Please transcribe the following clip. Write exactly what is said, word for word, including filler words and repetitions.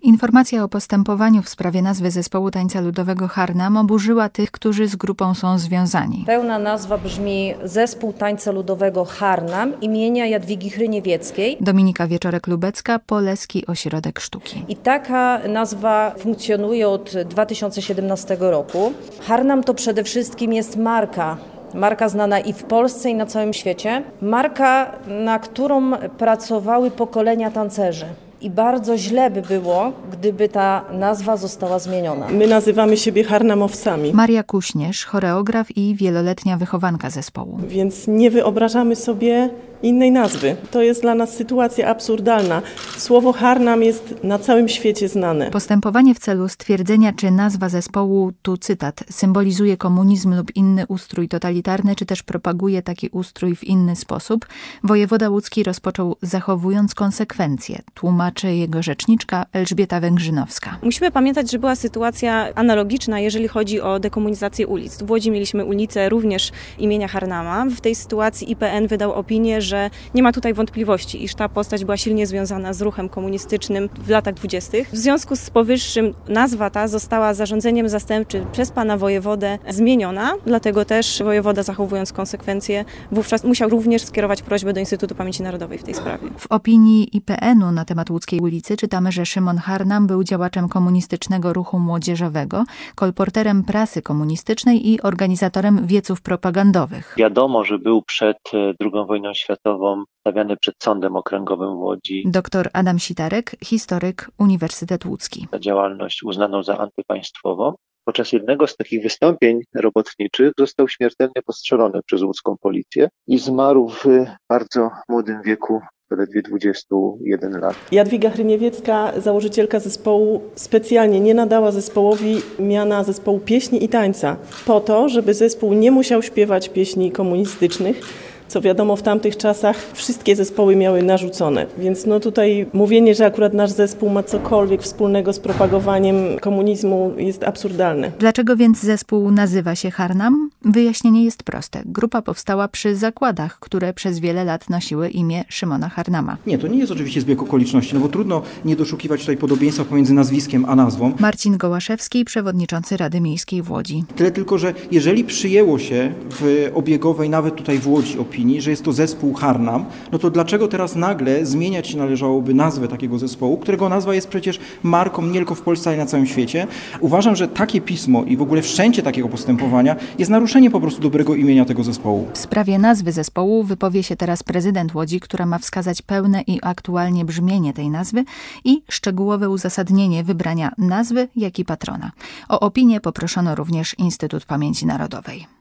Informacja o postępowaniu w sprawie nazwy zespołu tańca ludowego Harnam oburzyła tych, którzy z grupą są związani. Pełna nazwa brzmi Zespół Tańca Ludowego Harnam imienia Jadwigi Hryniewieckiej. Dominika Wieczorek-Lubecka, Poleski Ośrodek Sztuki. I taka nazwa funkcjonuje od dwa tysiące siedemnastego roku. Harnam to przede wszystkim jest marka. Marka znana i w Polsce, i na całym świecie. Marka, na którą pracowały pokolenia tancerzy. I bardzo źle by było, gdyby ta nazwa została zmieniona. My nazywamy siebie Harnamowcami. Maria Kuśnierz, choreograf i wieloletnia wychowanka zespołu. Więc nie wyobrażamy sobie innej nazwy. To jest dla nas sytuacja absurdalna. Słowo Harnam jest na całym świecie znane. Postępowanie w celu stwierdzenia, czy nazwa zespołu, tu cytat, symbolizuje komunizm lub inny ustrój totalitarny, czy też propaguje taki ustrój w inny sposób, wojewoda łódzki rozpoczął zachowując konsekwencje, tłumaczy jego rzeczniczka Elżbieta Węgrzynowska. Musimy pamiętać, że była sytuacja analogiczna, jeżeli chodzi o dekomunizację ulic. W Łodzi mieliśmy ulicę również imienia Harnama. W tej sytuacji I P N wydał opinię, że nie ma tutaj wątpliwości, iż ta postać była silnie związana z ruchem komunistycznym w latach dwudziestych. W związku z powyższym nazwa ta została zarządzeniem zastępczym przez pana wojewodę zmieniona, dlatego też wojewoda, zachowując konsekwencje, wówczas musiał również skierować prośbę do Instytutu Pamięci Narodowej w tej sprawie. W opinii I P N-u na temat łódzkiej ulicy czytamy, że Szymon Harnam był działaczem komunistycznego ruchu młodzieżowego, kolporterem prasy komunistycznej i organizatorem wieców propagandowych. Wiadomo, że był przed drugą wojną światową stawiany przed Sądem Okręgowym w Łodzi. Doktor Adam Sitarek, historyk, Uniwersytet Łódzki. Za działalność uznaną za antypaństwową. Podczas jednego z takich wystąpień robotniczych został śmiertelnie postrzelony przez łódzką policję i zmarł w bardzo młodym wieku, zaledwie dwudziestu jeden lat. Jadwiga Hryniewiecka, założycielka zespołu, specjalnie nie nadała zespołowi miana zespołu pieśni i tańca, po to, żeby zespół nie musiał śpiewać pieśni komunistycznych. Co wiadomo, w tamtych czasach wszystkie zespoły miały narzucone, więc no tutaj mówienie, że akurat nasz zespół ma cokolwiek wspólnego z propagowaniem komunizmu jest absurdalne. Dlaczego więc zespół nazywa się Harnam? Wyjaśnienie jest proste. Grupa powstała przy zakładach, które przez wiele lat nosiły imię Szymona Harnama. Nie, to nie jest oczywiście zbieg okoliczności, no bo trudno nie doszukiwać tutaj podobieństwa pomiędzy nazwiskiem a nazwą. Marcin Gołaszewski, przewodniczący Rady Miejskiej w Łodzi. Tyle tylko, że jeżeli przyjęło się w obiegowej, nawet tutaj w Łodzi opinii, że jest to zespół Harnam, no to dlaczego teraz nagle zmieniać należałoby nazwę takiego zespołu, którego nazwa jest przecież marką nie tylko w Polsce, ale i na całym świecie? Uważam, że takie pismo i w ogóle wszczęcie takiego postępowania jest naruszeniem po prostu dobrego imienia tego zespołu. W sprawie nazwy zespołu wypowie się teraz prezydent Łodzi, która ma wskazać pełne i aktualnie brzmienie tej nazwy i szczegółowe uzasadnienie wybrania nazwy, jak i patrona. O opinię poproszono również Instytut Pamięci Narodowej.